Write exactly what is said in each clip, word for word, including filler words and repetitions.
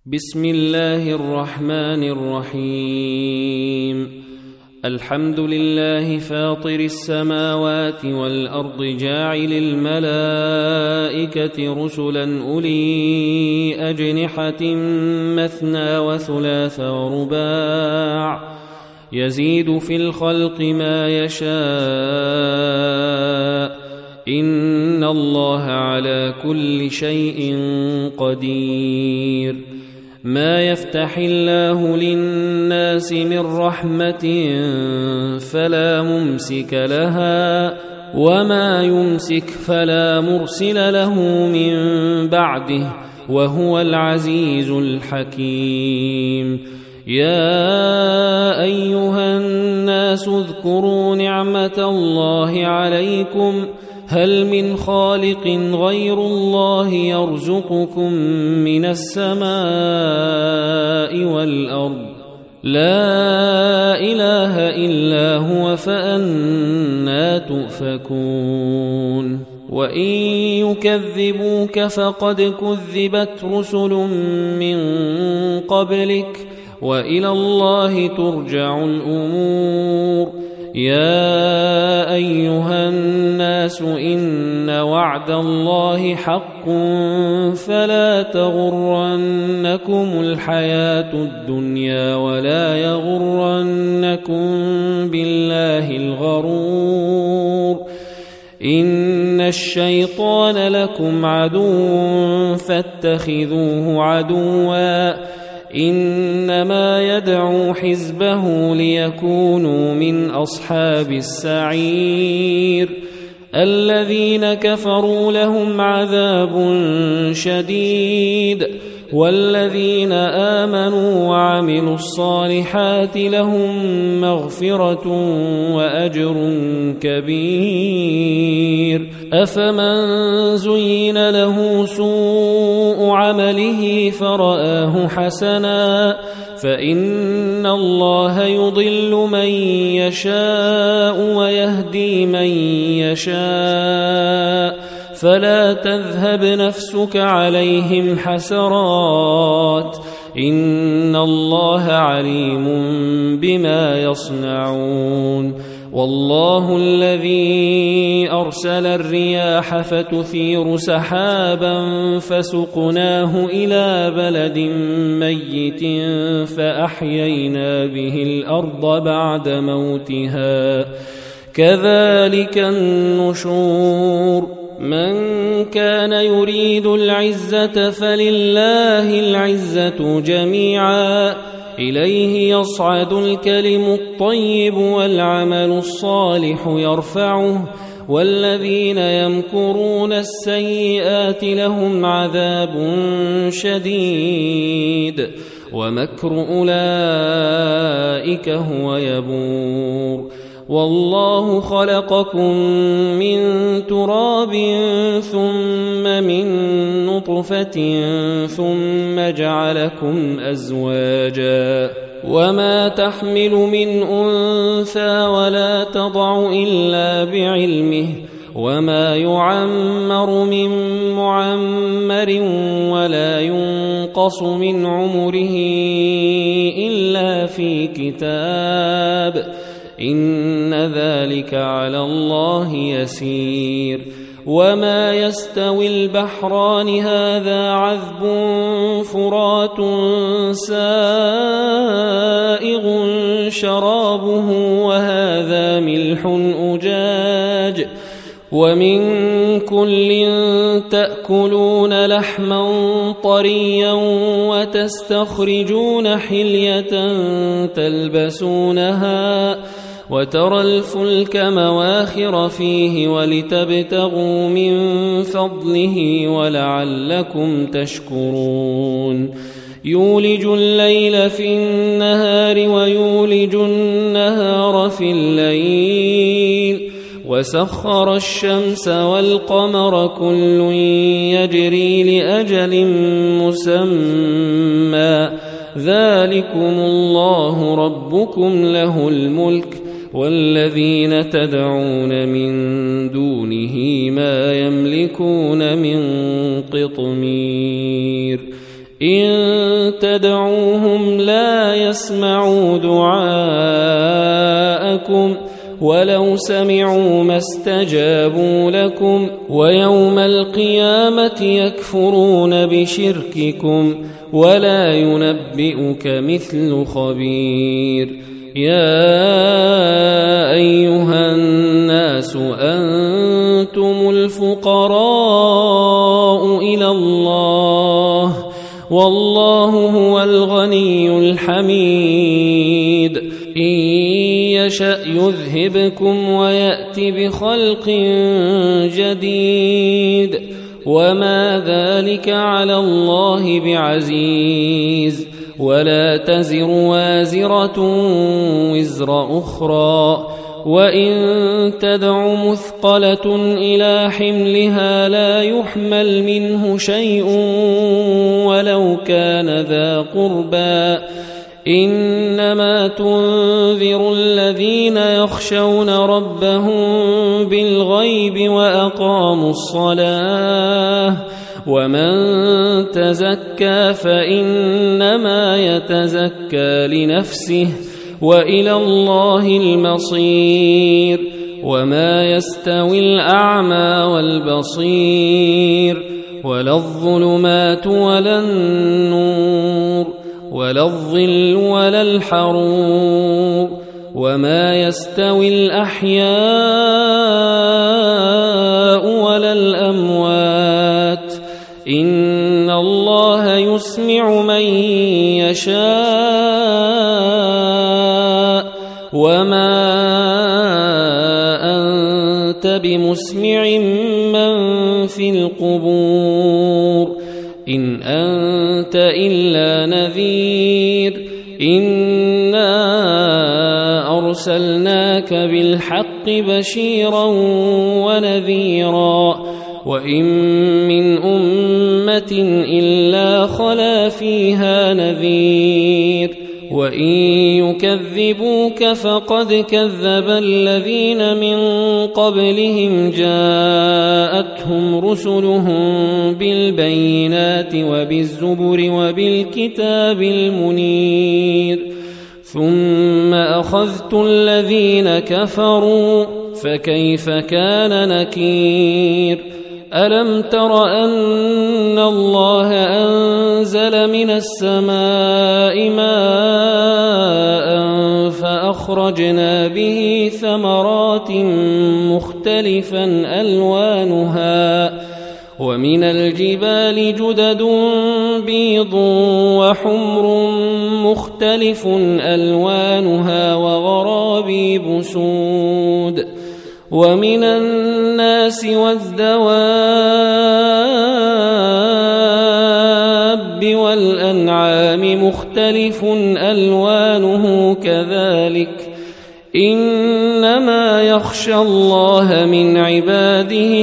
بسم الله الرحمن الرحيم. الحمد لله فاطر السماوات والأرض جاعل الملائكة رسلا أولي أجنحة مثنى وثلاث ورباع يزيد في الخلق ما يشاء إن الله على كل شيء قدير. ما يفتح الله للناس من رحمة فلا ممسك لها وما يمسك فلا مرسل له من بعده وهو العزيز الحكيم. يا أيها الناس اذكروا نعمة الله عليكم هل من خالق غير الله يرزقكم من السماء والأرض لا إله إلا هو فأنى تؤفكون. وإن يكذبوك فقد كذبت رسل من قبلك وإلى الله ترجع الأمور. يا أيها الناس إن وعد الله حق فلا تغرنكم الحياة الدنيا ولا يغرنكم بالله الغرور. إن الشيطان لكم عدو فاتخذوه عدوا إنما يدعو حزبه ليكونوا من أصحاب السعير. الذين كفروا لهم عذاب شديد والذين آمنوا وعملوا الصالحات لهم مغفرة وأجر كبير. أفمن زين له سوء عمله فرآه حسنا فإن الله يضل من يشاء ويهدي من يشاء فلا تذهب نفسك عليهم حسرات إن الله عليم بما يصنعون. والله الذي أرسل الرياح فتثير سحابا فسقناه إلى بلد ميت فأحيينا به الأرض بعد موتها كذلك النشور. من كان يريد العزة فلله العزة جميعا إليه يصعد الكلم الطيب والعمل الصالح يرفعه والذين يمكرون السيئات لهم عذاب شديد ومكر أولئك هو يبور. والله خلقكم من تراب ثم من نطفة ثم جعلكم أزواجا وما تحمل من أنثى ولا تضع إلا بعلمه وما يعمر من معمر ولا ينقص من عمره إلا في كتاب إن ذلك على الله يسير. وما يستوي البحران هذا عذب فرات سائغ شرابه وهذا ملح أجاج ومن كل تأكلون لحما طريا وتستخرجون حلية تلبسونها وترى الفلك مواخر فيه ولتبتغوا من فضله ولعلكم تشكرون. يولج الليل في النهار ويولج النهار في الليل وسخر الشمس والقمر كل يجري لأجل مسمى ذلكم الله ربكم له الملك والذين تدعون من دونه ما يملكون من قطمير إن تدعوهم لا يسمعوا دعاءكم ولو سمعوا ما استجابوا لكم ويوم القيامة يكفرون بشرككم ولا ينبئك مثل خبير. يا أيها الناس أنتم الفقراء إلى الله والله هو الغني الحميد. إن يشأ يذهبكم ويأت بخلق جديد وما ذلك على الله بعزيز. ولا تزر وازرة وزر أخرى وإن تدع مثقلة إلى حملها لا يحمل منه شيء ولو كان ذا قربى. إنما تنذر الذين يخشون ربهم بالغيب وأقاموا الصلاة ومن تزكى فإنما يتزكى لنفسه وإلى الله المصير. وما يستوي الأعمى والبصير ولا الظلمات ولا النور ولا الظل ولا الحرور وما يستوي الأحياء ولا الأموات. إن الله يسمع من يشاء وما أنت بمسمع من في القبور إن أنت إلا نذير. إنا أرسلناك بالحق بشيرا ونذيرا وإن من أمة إلا خلا فيها نذير. وإن يكذبوك فقد كذب الذين من قبلهم جاءتهم رسلهم بالبينات وبالزبر وبالكتاب المنير ثم أخذت الذين كفروا فكيف كان نكير. ألم تر أن الله أنزل من السماء ماء فأخرجنا به ثمرات مختلفا ألوانها ومن الجبال جدد بيض وحمر مختلف ألوانها وغرابيب سود ومن الناس والدواب والأنعام مختلف ألوانه كذلك إنما يخشى الله من عباده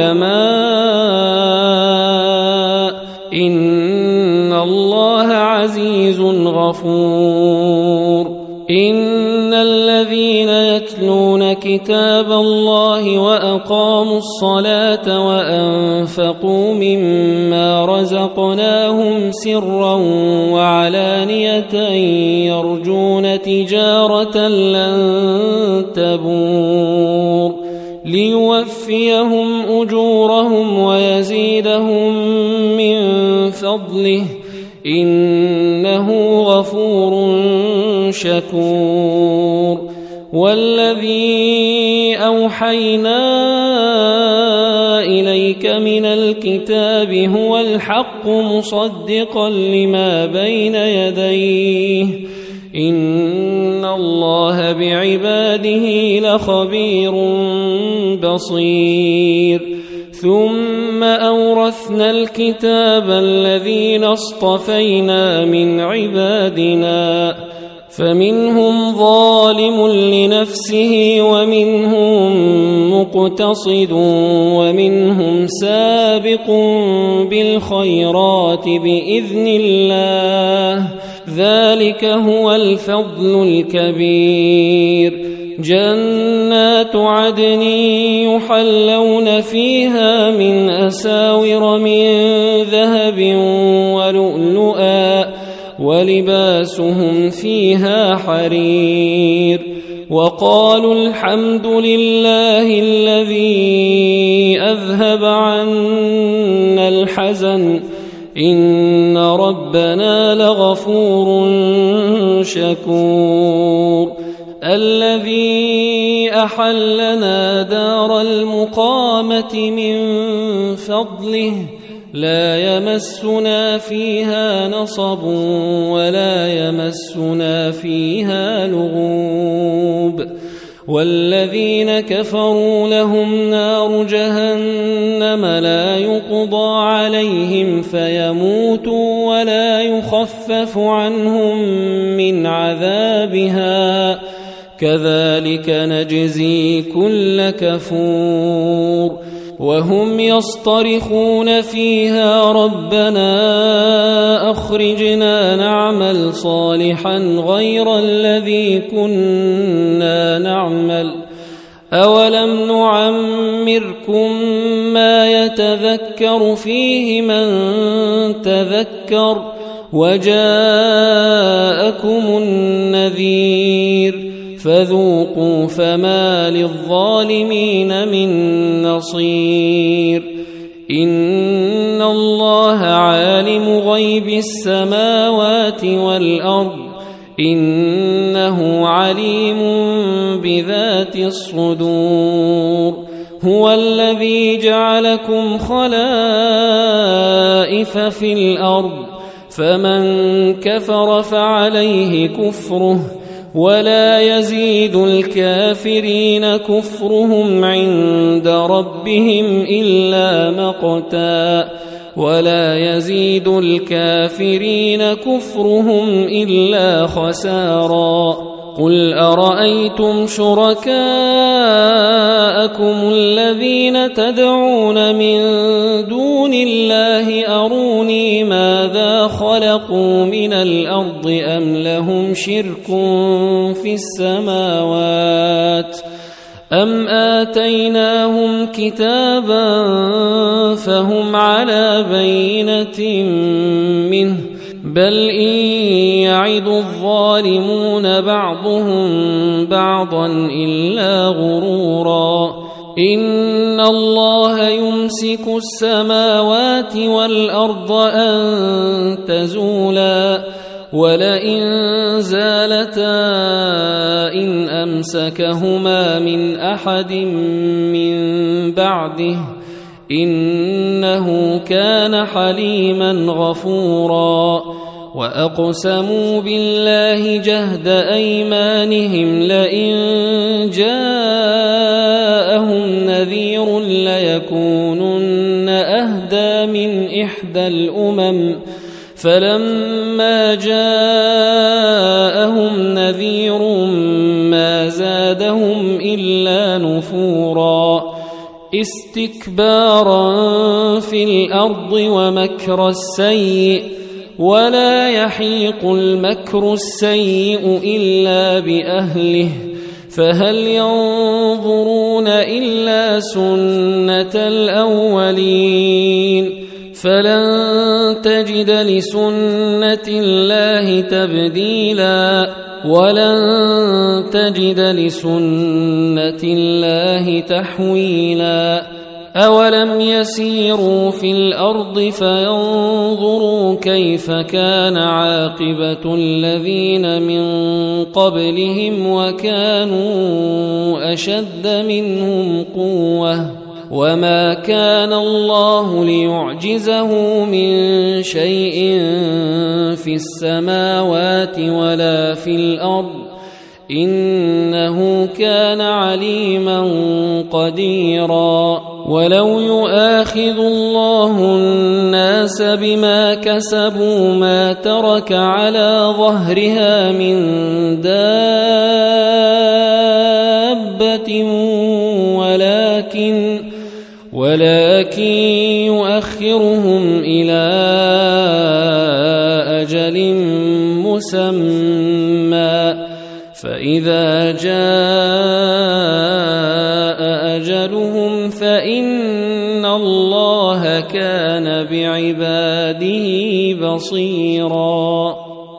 العلماء إن الله عزيز غفور. إن الذين يتلون كتاب الله وأقاموا الصلاة وأنفقوا مما رزقناهم سرا وعلانية يرجون تجارة لن تبور ليوفيهم أجورهم ويزيدهم من فضله إنه غفور شكور. والذي أوحينا إليك من الكتاب هو الحق مصدقا لما بين يديه إن الله بعباده لخبير بصير. ثم أورثنا الكتاب الذين اصطفينا من عبادنا فمنهم ظالم لنفسه ومنهم مقتصد ومنهم سابق بالخيرات بإذن الله ذلك هو الفضل الكبير. جنات عدن يحلون فيها من أساور من ذهب ولؤلؤا ولباسهم فيها حرير وقالوا الحمد لله الذي أذهب عنا الحزن إن ربنا لغفور شكور الذي أحلنا دار المقامة من فضله لا يمسنا فيها نصب ولا يمسنا فيها لغوب والذين كفروا لهم نار جهنم لا يقضى عليهم فيموتوا ولا يخفف عنهم من عذابها كذلك نجزي كل كفور وهم يصطرخون فيها ربنا أخرجنا نعمل صالحا غير الذي كنا نعمل أولم نعمركم ما يتذكر فيه من تذكر وجاءكم النذير فذوقوا فما للظالمين من نصير إن الله عالم غيب السماوات والأرض إنه عليم بذات الصدور هو الذي جعلكم خلائف في الأرض فمن كفر فعليه كفره ولا يزيد الكافرين كفرهم عند ربهم إلا مقتا ولا يزيد الكافرين كفرهم إلا خسارا قل أرأيتم شركاءكم الذين تدعون من دون الله أروني ماذا خلقوا من الأرض أم لهم شرك في السماوات أم آتيناهم كتابا فهم على بينة منه بل إن يعد الظالمون بعضهم بعضا إلا غرورا إن الله يمسك السماوات والأرض أن تزولا ولئن زالتا إن أمسكهما من أحد من بعده إنه كان حليما غفورا وأقسموا بالله جهد أيمانهم لئن جاءهم نذير ليكونن أهدى من إحدى الأمم فلما جاءهم نذير ما زادهم إلا نفورا استكبارا في الأرض ومكر السيء ولا يحيق المكر السيء إلا بأهله فهل ينظرون إلا سنة الأولين فلن تجد لسنة الله تبديلا ولن تجد لسنة الله تحويلا أولم يسيروا في الأرض فينظروا كيف كان عاقبة الذين من قبلهم وكانوا أشد منهم قوة وما كان الله ليعجزه من شيء في السماوات ولا في الأرض إنه كان عليما قديرا ولو يؤاخذ الله الناس بما كسبوا ما ترك على ظهرها من دابة ولكن ولكن يؤخرهم إلى أجل مسمى فإذا جاء أجلهم فإن الله كان بعباده بصيرا